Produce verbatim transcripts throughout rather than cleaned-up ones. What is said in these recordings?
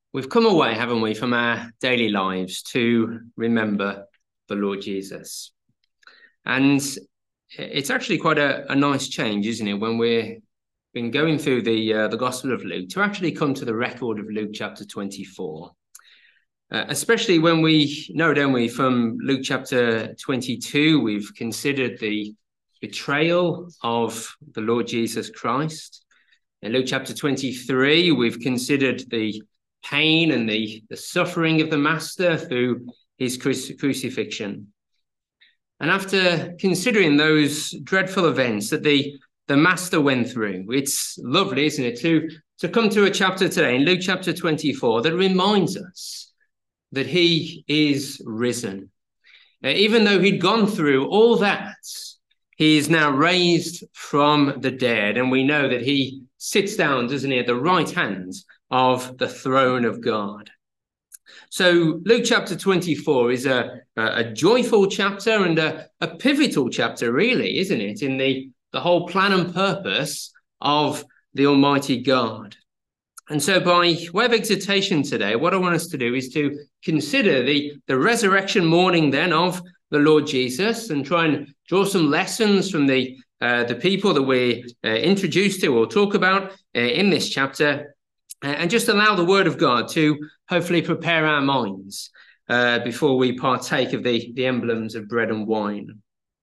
We've come away, haven't we, from our daily lives to remember the Lord Jesus. And it's actually quite a, a nice change, isn't it, when we've been going through the, uh, the Gospel of Luke to actually come to the record of Luke chapter twenty-four. Uh, especially when we know, don't we, from Luke chapter twenty-two, we've considered the betrayal of the Lord Jesus Christ. In Luke chapter twenty-three, we've considered the pain and the, the suffering of the Master through his cruci- crucifixion. And after considering those dreadful events that the, the Master went through, it's lovely, isn't it, to, to come to a chapter today in Luke chapter twenty-four that reminds us that he is risen. Uh, even though he'd gone through all that, he is now raised from the dead. And we know that he sits down, doesn't he, at the right hand of the throne of God. So Luke chapter twenty-four is a, a joyful chapter and a, a pivotal chapter, really, isn't it, in the, the whole plan and purpose of the Almighty God. And so by way of exhortation today, what I want us to do is to consider the, the resurrection morning then of the Lord Jesus and try and draw some lessons from the, uh, the people that we're uh, introduced to or talk about uh, in this chapter, uh, and just allow the Word of God to hopefully prepare our minds uh, before we partake of the, the emblems of bread and wine.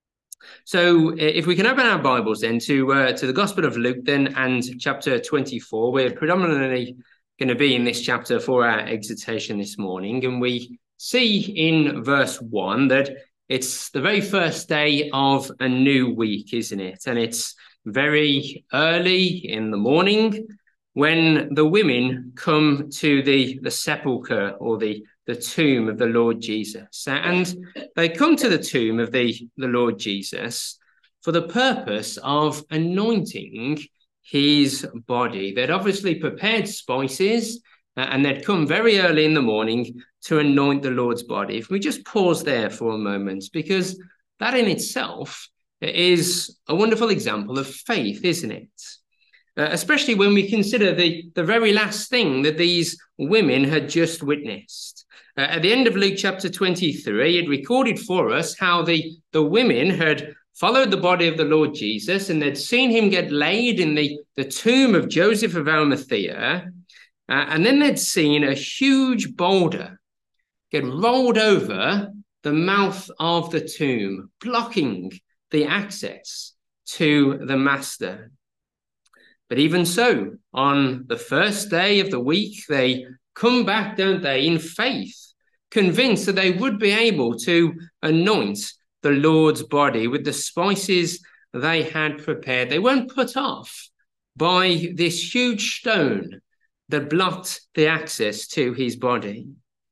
So if we can open our Bibles then to uh, to the Gospel of Luke then and chapter twenty-four, we're predominantly going to be in this chapter for our exhortation this morning. And we see in verse one that it's the very first day of a new week, isn't it? And it's very early in the morning when the women come to the, the sepulchre or the the tomb of the Lord Jesus. And they come to the tomb of the, the Lord Jesus for the purpose of anointing his body. They'd obviously prepared spices uh, and they'd come very early in the morning to anoint the Lord's body. If we just pause there for a moment, because that in itself is a wonderful example of faith, isn't it? Uh, especially when we consider the, the very last thing that these women had just witnessed. Uh, at the end of Luke chapter twenty-three, it recorded for us how the, the women had followed the body of the Lord Jesus and they'd seen him get laid in the, the tomb of Joseph of Arimathea. Uh, and then they'd seen a huge boulder get rolled over the mouth of the tomb, blocking the access to the Master. But even so, on the first day of the week, they come back, don't they, in faith, convinced that they would be able to anoint the Lord's body with the spices they had prepared. They weren't put off by this huge stone that blocked the access to his body.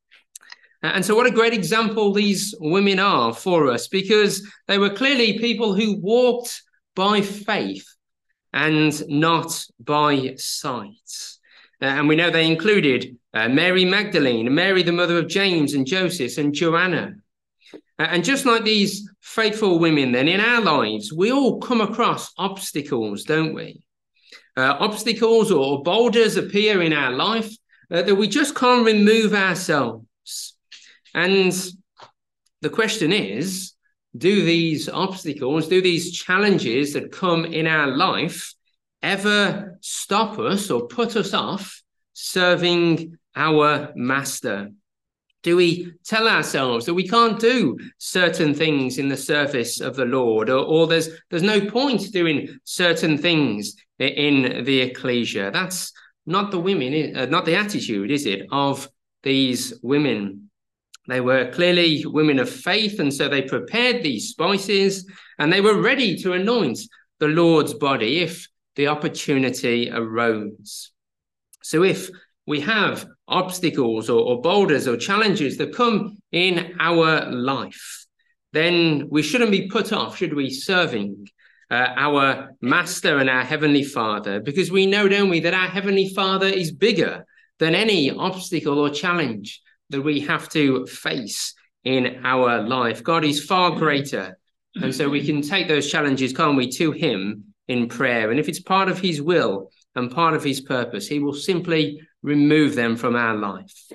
And so what a great example these women are for us, because they were clearly people who walked by faith and not by sight. Uh, and we know they included uh, Mary Magdalene, Mary, the mother of James and Joseph, and Joanna. Uh, and just like these faithful women, then in our lives, we all come across obstacles, don't we? Uh, obstacles or boulders appear in our life uh, that we just can't remove ourselves. And the question is, do these obstacles, do these challenges that come in our life ever stop us or put us off serving our Master? Do we tell ourselves that we can't do certain things in the service of the Lord, or, or there's there's no point doing certain things in the ecclesia? That's not the women, uh, not the attitude, is it, of these women? They were clearly women of faith, and so they prepared these spices and they were ready to anoint the Lord's body if the opportunity arose. So if we have obstacles or, or boulders or challenges that come in our life, then we shouldn't be put off, should we, serving uh, our Master and our Heavenly Father, because we know, don't we, that our Heavenly Father is bigger than any obstacle or challenge that we have to face in our life. God is far greater. And so we can take those challenges, can't we, to him in prayer. And if it's part of his will, and part of his purpose. He will simply remove them from our life.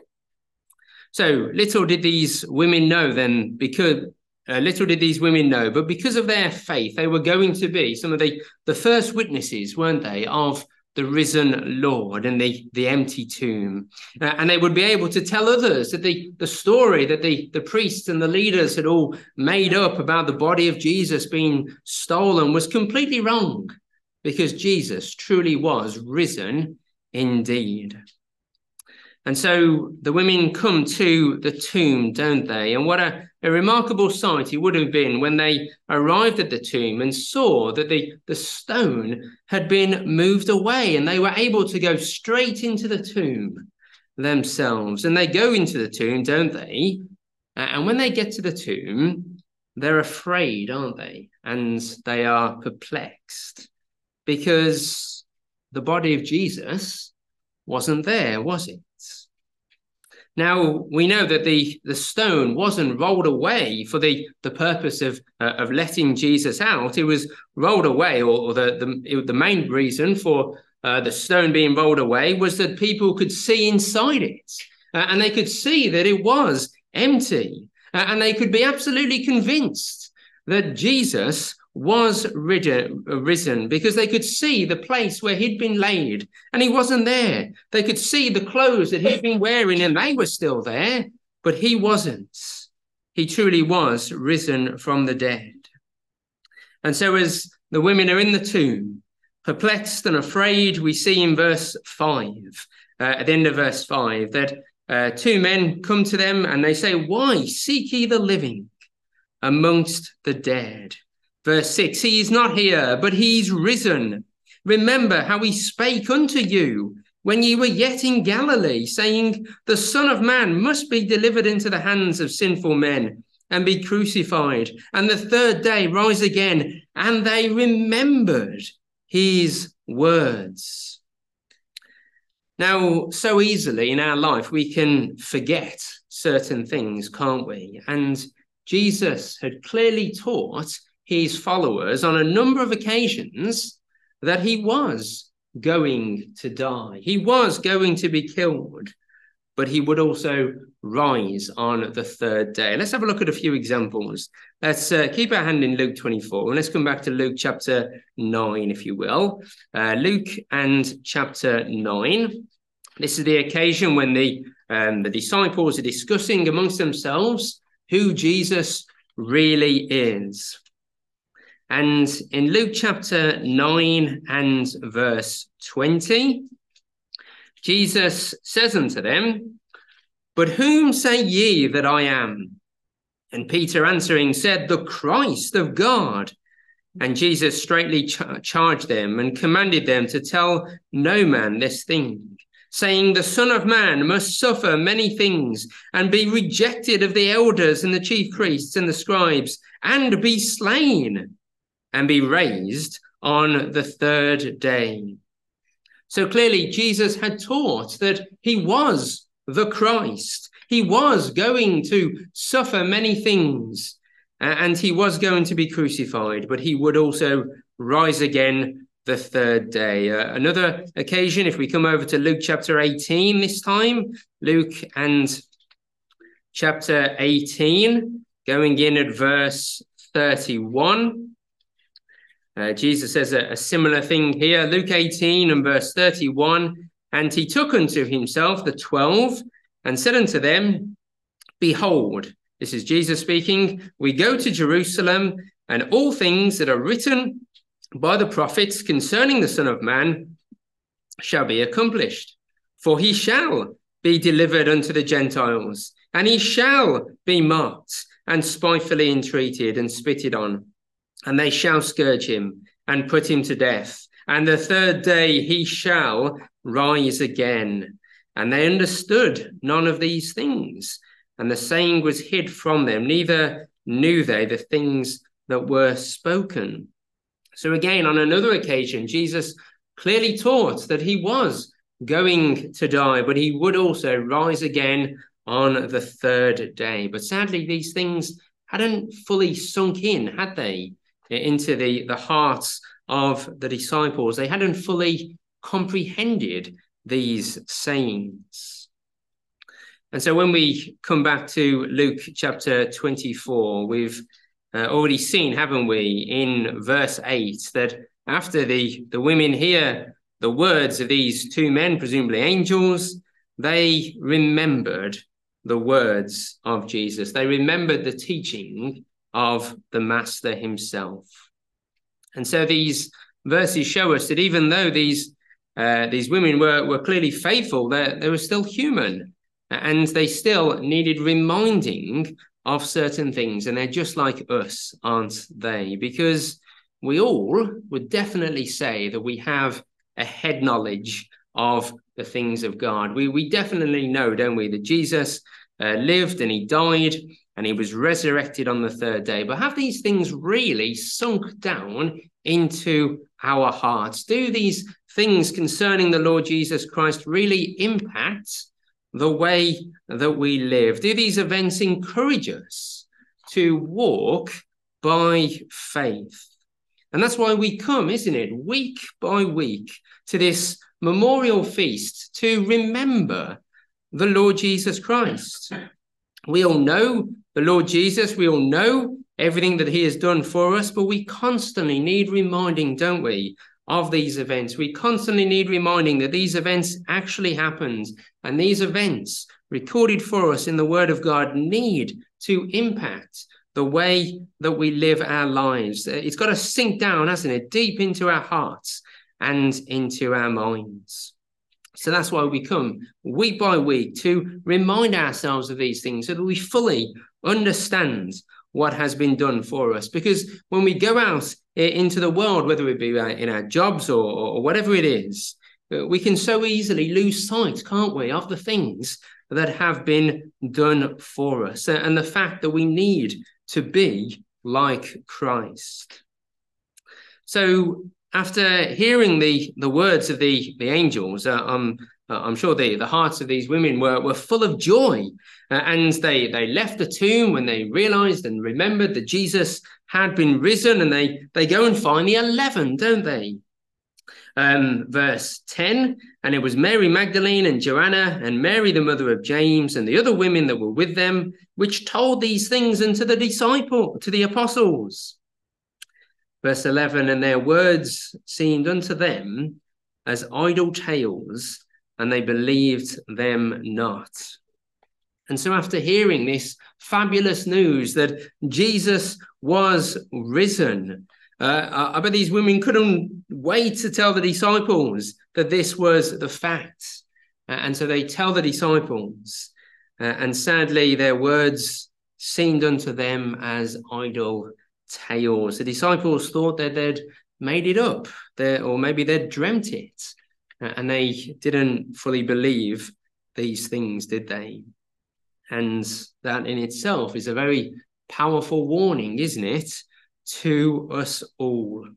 So little did these women know then, because uh, little did these women know, but because of their faith, they were going to be some of the, the first witnesses, weren't they, of the risen Lord and the, the empty tomb. Uh, and they would be able to tell others that the, the story that the, the priests and the leaders had all made up about the body of Jesus being stolen was completely wrong, because Jesus truly was risen indeed. And so the women come to the tomb, don't they? And what a, a remarkable sight it would have been when they arrived at the tomb and saw that the, the stone had been moved away, and they were able to go straight into the tomb themselves. And they go into the tomb, don't they? And when they get to the tomb, they're afraid, aren't they? And they are perplexed, because the body of Jesus wasn't there, was it? Now, we know that the, the stone wasn't rolled away for the, the purpose of, uh, of letting Jesus out. It was rolled away, or, or the, the, the main reason for uh, the stone being rolled away was that people could see inside it. Uh, and they could see that it was empty. Uh, and they could be absolutely convinced that Jesus was ridden, risen, because they could see the place where he'd been laid, and he wasn't there. They could see the clothes that he'd been wearing, and they were still there, but he wasn't. He truly was risen from the dead. And so as the women are in the tomb, perplexed and afraid, we see in verse five, uh, at the end of verse five, that uh, two men come to them and they say, "Why seek ye the living amongst the dead?" Verse six, "He is not here, but he's risen. Remember how he spake unto you when ye were yet in Galilee, saying, The Son of Man must be delivered into the hands of sinful men and be crucified, and the third day rise again." And they remembered his words. Now, so easily in our life, we can forget certain things, can't we? And Jesus had clearly taught his followers on a number of occasions that he was going to die. He was going to be killed, but he would also rise on the third day. Let's have a look at a few examples. Let's uh, keep our hand in Luke twenty-four, and let's come back to Luke chapter nine, if you will. Uh, Luke and chapter nine. This is the occasion when the, um, the disciples are discussing amongst themselves who Jesus really is. And in Luke chapter nine and verse twenty, Jesus says unto them, "But whom say ye that I am?" And Peter answering said, "The Christ of God." And Jesus straightly ch- charged them and commanded them to tell no man this thing, saying, "The Son of Man must suffer many things, and be rejected of the elders and the chief priests and the scribes, and be slain, and be raised on the third day." So clearly Jesus had taught that he was the Christ. He was going to suffer many things, and he was going to be crucified, but he would also rise again the third day. Uh, another occasion, if we come over to Luke chapter eighteen this time, Luke and chapter eighteen, going in at verse thirty-one. Uh, Jesus says a, a similar thing here, Luke eighteen and verse thirty-one, "And he took unto himself the twelve, and said unto them, Behold," this is Jesus speaking, "we go to Jerusalem, and all things that are written by the prophets concerning the Son of Man shall be accomplished. For he shall be delivered unto the Gentiles, and he shall be mocked, and spitefully entreated, and spitted on. And they shall scourge him, and put him to death. And the third day he shall rise again." And they understood none of these things. And the saying was hid from them, neither knew they the things that were spoken. So again, on another occasion, Jesus clearly taught that he was going to die, but he would also rise again on the third day. But sadly, these things hadn't fully sunk in, had they, into the, the hearts of the disciples. They hadn't fully comprehended these sayings. And so when we come back to Luke chapter twenty-four, we've uh, already seen, haven't we, in verse eight, that after the, the women hear the words of these two men, presumably angels, they remembered the words of Jesus. They remembered the teaching of the Master himself. And so these verses show us that even though these uh, these women were, were clearly faithful, they, they were still human, and they still needed reminding of certain things. And they're just like us, aren't they? Because we all would definitely say that we have a head knowledge of the things of God. We, we definitely know, don't we, that Jesus uh, lived and he died and he was resurrected on the third day. But have these things really sunk down into our hearts? Do these things concerning the Lord Jesus Christ really impact the way that we live? Do these events encourage us to walk by faith? And that's why we come, isn't it, week by week to this memorial feast to remember the Lord Jesus Christ. We all know the Lord Jesus. We all know everything that he has done for us, but we constantly need reminding, don't we, of these events. We constantly need reminding that these events actually happened, and these events recorded for us in the Word of God need to impact the way that we live our lives. It's got to sink down, hasn't it, deep into our hearts and into our minds. So that's why we come week by week to remind ourselves of these things so that we fully understand what has been done for us. Because when we go out into the world, whether it be in our jobs or, or whatever it is, we can so easily lose sight, can't we, of the things that have been done for us and the fact that we need to be like Christ. So after hearing the, the words of the, the angels, uh, um, uh, I'm sure the, the hearts of these women were, were full of joy. Uh, and they, they left the tomb when they realized and remembered that Jesus had been risen, and they, they go and find the eleven, don't they? Um, verse ten, and it was Mary Magdalene and Joanna and Mary, the mother of James, and the other women that were with them, which told these things unto the disciple, to the apostles. Verse eleven, and their words seemed unto them as idle tales, and they believed them not. And so after hearing this fabulous news that Jesus was risen, uh, I bet these women couldn't wait to tell the disciples that this was the fact. Uh, and so they tell the disciples, uh, and sadly their words seemed unto them as idle tales. The disciples thought that they'd made it up, or maybe they'd dreamt it, uh, and they didn't fully believe these things, did they? And that in itself is a very powerful warning, isn't it, to us all?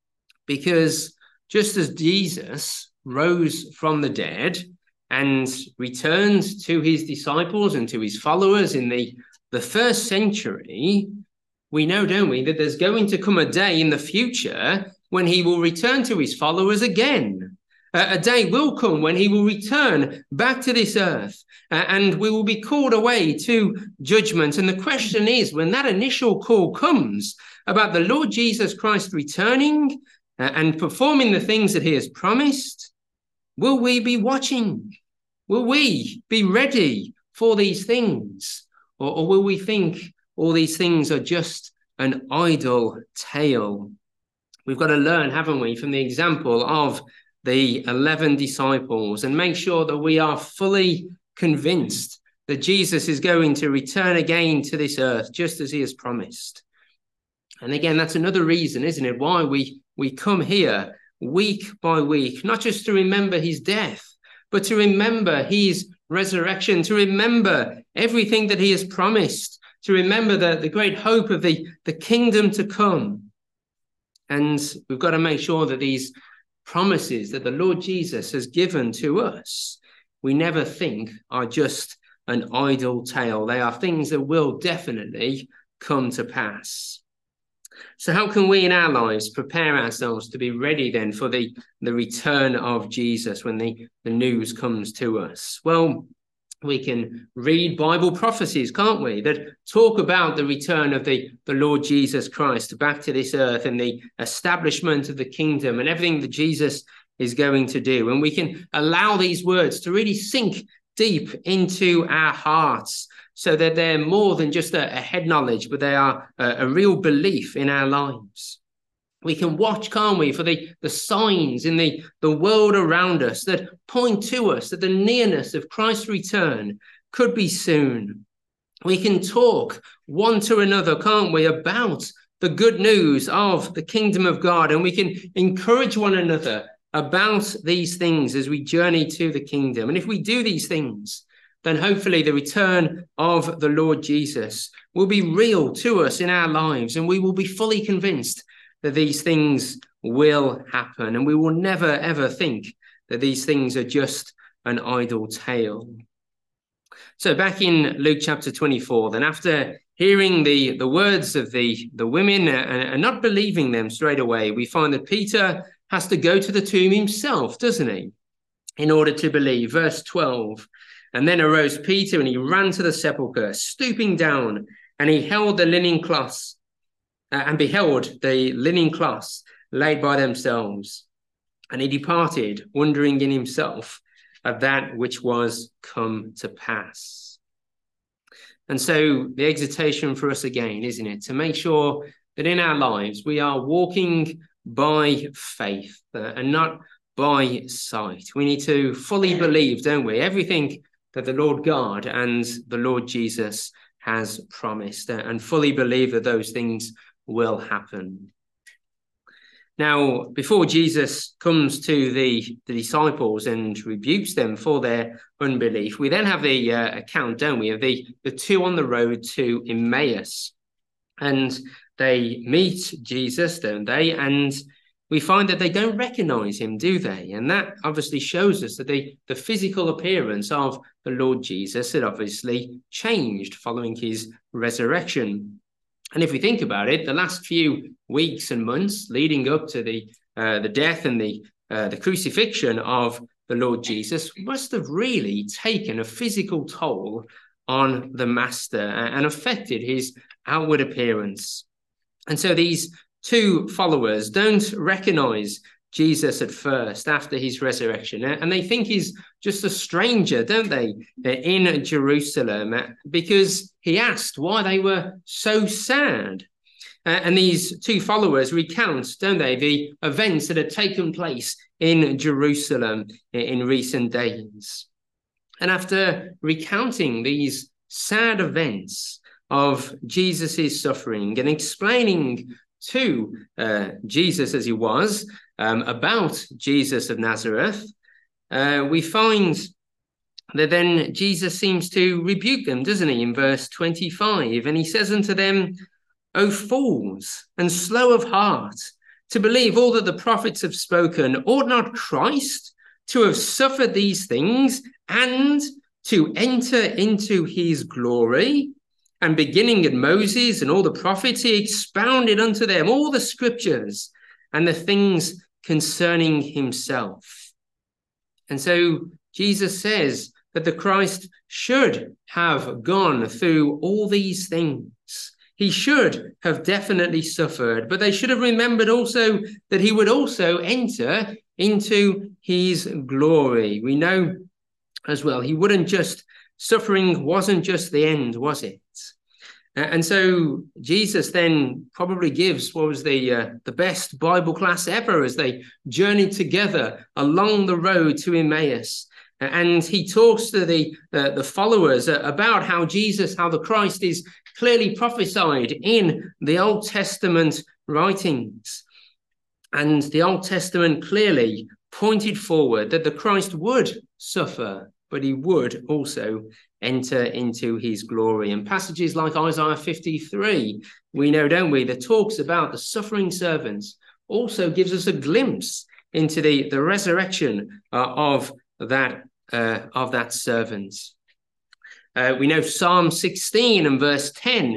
Because just as Jesus rose from the dead and returned to his disciples and to his followers in the, the first century, we know, don't we, that there's going to come a day in the future when he will return to his followers again. Uh, a day will come when he will return back to this earth, uh, and we will be called away to judgment. And the question is, when that initial call comes about the Lord Jesus Christ returning uh, and performing the things that he has promised, will we be watching? Will we be ready for these things? Or, or will we think all these things are just an idle tale? We've got to learn, haven't we, from the example of the eleven disciples, and make sure that we are fully convinced that Jesus is going to return again to this earth, just as he has promised. And again, that's another reason, isn't it, why we, we come here week by week, not just to remember his death, but to remember his resurrection, to remember everything that he has promised, to remember the, the great hope of the, the kingdom to come. And we've got to make sure that these promises that the Lord Jesus has given to us, we never think are just an idle tale. They are things that will definitely come to pass. So how can we in our lives prepare ourselves to be ready then for the, the return of Jesus when the, the news comes to us? Well, we can read Bible prophecies, can't we, that talk about the return of the, the Lord Jesus Christ back to this earth and the establishment of the kingdom and everything that Jesus is going to do. And we can allow these words to really sink deep into our hearts so that they're more than just a, a head knowledge, but they are a, a real belief in our lives. We can watch, can't we, for the, the signs in the, the world around us that point to us that the nearness of Christ's return could be soon. We can talk one to another, can't we, about the good news of the kingdom of God, and we can encourage one another about these things as we journey to the kingdom. And if we do these things, then hopefully the return of the Lord Jesus will be real to us in our lives, and we will be fully convinced that these things will happen, and we will never, ever think that these things are just an idle tale. So back in Luke chapter twenty-four, then after hearing the, the words of the, the women and, and not believing them straight away, we find that Peter has to go to the tomb himself, doesn't he, in order to believe. Verse twelve, and then arose Peter and he ran to the sepulchre, stooping down, and he held the linen cloths, Uh, and beheld the linen cloths laid by themselves. And he departed, wondering in himself of that which was come to pass. And so the exhortation for us again, isn't it, to make sure that in our lives we are walking by faith uh, and not by sight. We need to fully believe, don't we, everything that the Lord God and the Lord Jesus has promised, uh, and fully believe that those things will happen. Now, before Jesus comes to the, the disciples and rebukes them for their unbelief, we then have the uh, account, don't we, of the, the two on the road to Emmaus. And they meet Jesus, don't they? And we find that they don't recognize him, do they? And that obviously shows us that the, the physical appearance of the Lord Jesus had obviously changed following his resurrection. And if we think about it, the last few weeks and months leading up to the uh, the death and the uh, the crucifixion of the Lord Jesus must have really taken a physical toll on the master and affected his outward appearance. And so these two followers don't recognize Jesus at first after his resurrection, and they think he's just a stranger, don't they, in Jerusalem, because he asked why they were so sad. Uh, and these two followers recount, don't they, the events that had taken place in Jerusalem in recent days. And after recounting these sad events of Jesus's suffering and explaining to uh, Jesus as he was, Um, about Jesus of Nazareth, uh, we find that then Jesus seems to rebuke them, doesn't he, in verse twenty-five? And he says unto them, O fools, and slow of heart, to believe all that the prophets have spoken, ought not Christ to have suffered these things and to enter into his glory? And beginning at Moses and all the prophets, he expounded unto them all the scriptures and the things concerning himself. And so Jesus says that the Christ should have gone through all these things. He should have definitely suffered, but they should have remembered also that he would also enter into his glory. We know as well, he wouldn't just, suffering wasn't just the end, was it? And so Jesus then probably gives what was the uh, the best Bible class ever as they journeyed together along the road to Emmaus. And he talks to the, uh, the followers about how Jesus, how the Christ is clearly prophesied in the Old Testament writings. And the Old Testament clearly pointed forward that the Christ would suffer, but he would also enter into his glory. And passages like Isaiah fifty-three, we know, don't we, that talks about the suffering servants, also gives us a glimpse into the, the resurrection uh, of that uh, of that servant. Uh, we know Psalm sixteen and verse ten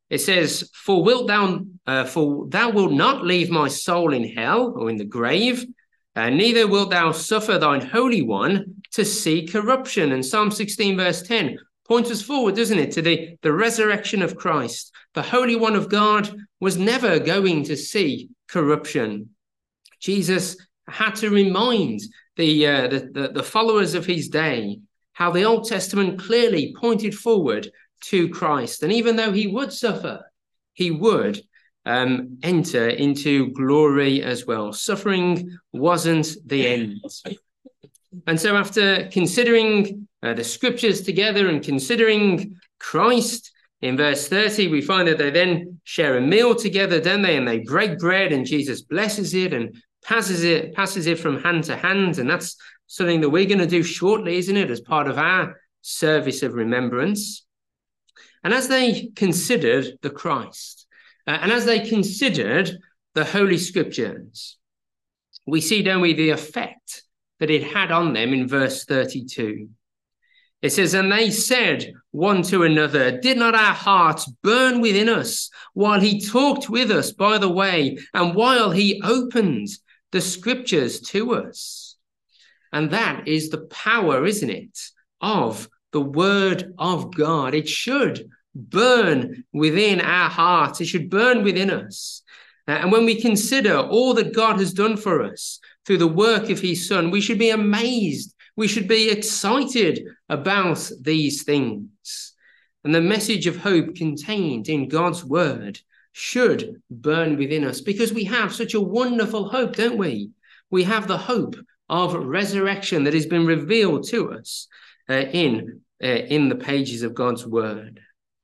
It says, for wilt thou, uh, for thou wilt not leave my soul in hell or in the grave, uh, neither wilt thou suffer thine Holy One to see corruption. And Psalm sixteen verse ten points us forward, doesn't it, to the, the resurrection of Christ. The Holy One of God was never going to see corruption. Jesus had to remind the, uh, the, the, the followers of his day how the Old Testament clearly pointed forward to Christ. And even though he would suffer, he would um, enter into glory as well. Suffering wasn't the end. And so after considering uh, the scriptures together and considering Christ, in verse thirty, we find that they then share a meal together, don't they? And they break bread and Jesus blesses it and passes it, passes it from hand to hand. And that's something that we're going to do shortly, isn't it, as part of our service of remembrance. And as they considered the Christ, uh, and as they considered the Holy Scriptures, we see, don't we, the effect that it had on them in verse thirty-two. It says, and they said one to another, did not our hearts burn within us while he talked with us by the way, and while he opened the Scriptures to us? And that is the power, isn't it, of the Word of God. It should burn within our hearts. It should burn within us. And when we consider all that God has done for us through the work of his Son, we should be amazed. We should be excited about these things. And the message of hope contained in God's word should burn within us, because we have such a wonderful hope, don't we? We have the hope of resurrection that has been revealed to us uh, in, uh, in the pages of God's word.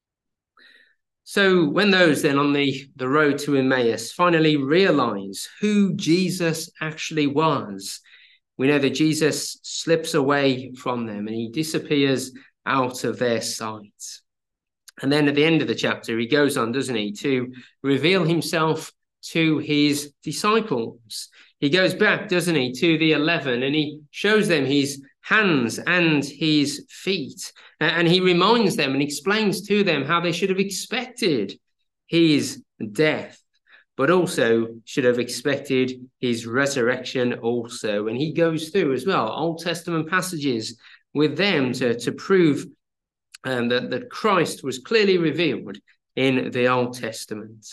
So when those then on the, the road to Emmaus finally realize who Jesus actually was, we know that Jesus slips away from them and he disappears out of their sight. And then at the end of the chapter, he goes on, doesn't he, to reveal himself to his disciples. He goes back, doesn't he, to the eleven, and he shows them his hands and his feet. And he reminds them and explains to them how they should have expected his death, but also should have expected his resurrection also. And he goes through as well Old Testament passages with them to, to prove um, that, that Christ was clearly revealed in the Old Testament.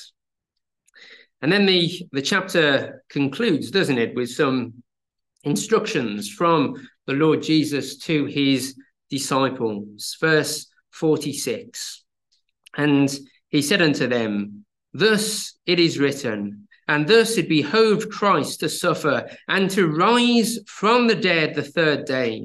And then the, the chapter concludes, doesn't it, with some instructions from the Lord Jesus to his disciples. Verse forty-six, and he said unto them, thus it is written, and thus it behoved Christ to suffer and to rise from the dead the third day,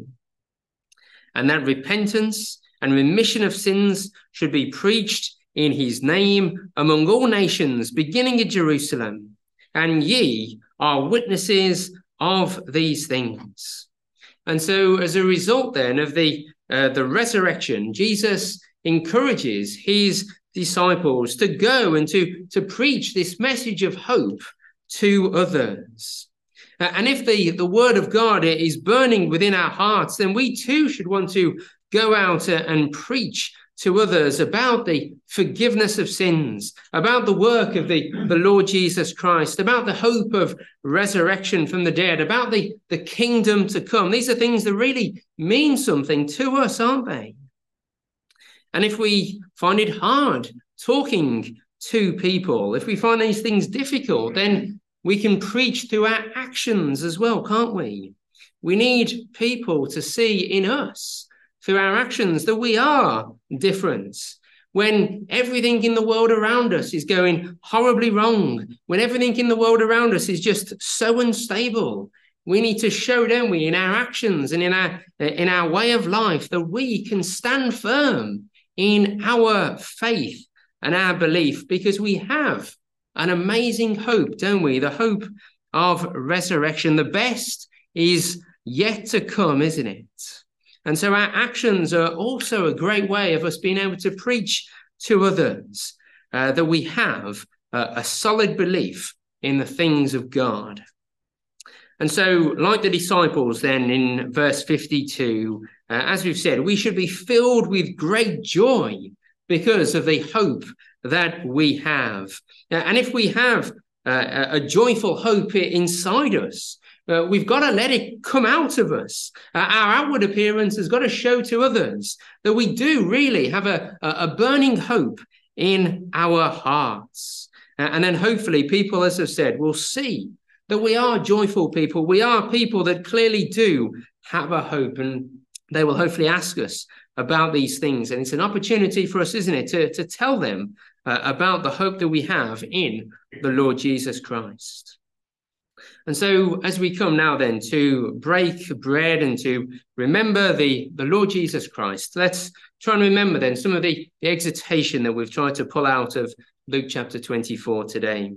and that repentance and remission of sins should be preached in his name among all nations, beginning at Jerusalem. And ye are witnesses of these things. And so as a result then of the, uh, the resurrection, Jesus encourages his disciples to go and to, to preach this message of hope to others. Uh, and if the, the word of God is burning within our hearts, then we too should want to go out and preach to others about the forgiveness of sins, about the work of the, the Lord Jesus Christ, about the hope of resurrection from the dead, about the, the kingdom to come. These are things that really mean something to us, aren't they? And if we find it hard talking to people, if we find these things difficult, then we can preach through our actions as well, can't we? We need people to see in us, through our actions, that we are different. When everything in the world around us is going horribly wrong, when everything in the world around us is just so unstable, we need to show, don't we, in our actions and in our, in our way of life, that we can stand firm in our faith and our belief, because we have an amazing hope, don't we? The hope of resurrection. The best is yet to come, isn't it? And so our actions are also a great way of us being able to preach to others uh, that we have uh, a solid belief in the things of God. And so, like the disciples then in verse fifty-two, uh, as we've said, we should be filled with great joy because of the hope that we have. And if we have uh, a joyful hope inside us, uh, we've got to let it come out of us. Uh, our outward appearance has got to show to others that we do really have a, a burning hope in our hearts. Uh, and then hopefully people, as I've said, will see that we are joyful people. We are people that clearly do have a hope, and they will hopefully ask us about these things. And it's an opportunity for us, isn't it, to, to tell them uh, about the hope that we have in the Lord Jesus Christ. And so as we come now then to break bread and to remember the, the Lord Jesus Christ, let's try and remember then some of the, the exhortation that we've tried to pull out of Luke chapter twenty-four today.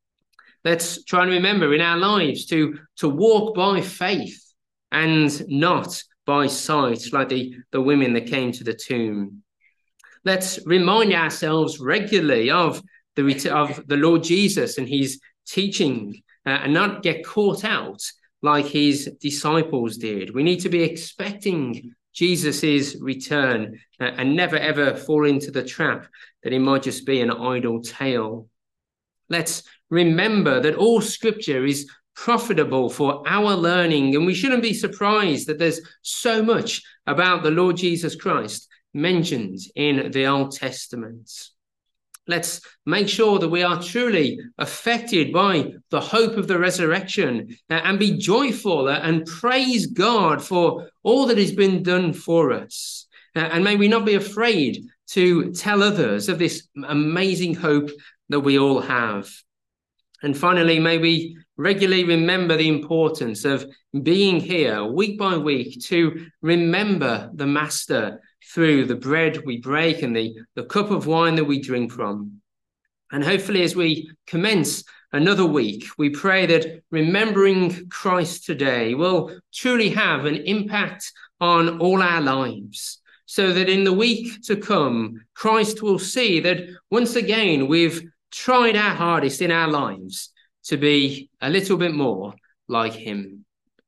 Let's try and remember in our lives to, to walk by faith and not by sight, like the, the women that came to the tomb. Let's remind ourselves regularly of the, of the Lord Jesus and his teaching, uh, and not get caught out like his disciples did. We need to be expecting Jesus's return uh, and never ever fall into the trap that it might just be an idle tale. Let's remember that all scripture is profitable for our learning, and we shouldn't be surprised that there's so much about the Lord Jesus Christ mentioned in the Old Testament. Let's make sure that we are truly affected by the hope of the resurrection and be joyful and praise God for all that has been done for us. And may we not be afraid to tell others of this amazing hope that we all have. And finally, may we regularly remember the importance of being here week by week to remember the Master through the bread we break and the, the cup of wine that we drink from. And hopefully as we commence another week, we pray that remembering Christ today will truly have an impact on all our lives, so that in the week to come, Christ will see that once again we've tried our hardest in our lives to be a little bit more like him.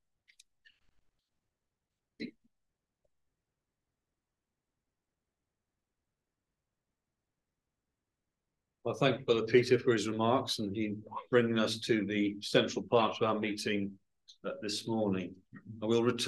Well, thank you, Brother Peter, for his remarks and he bringing us to the central part of our meeting uh, this morning. And we'll return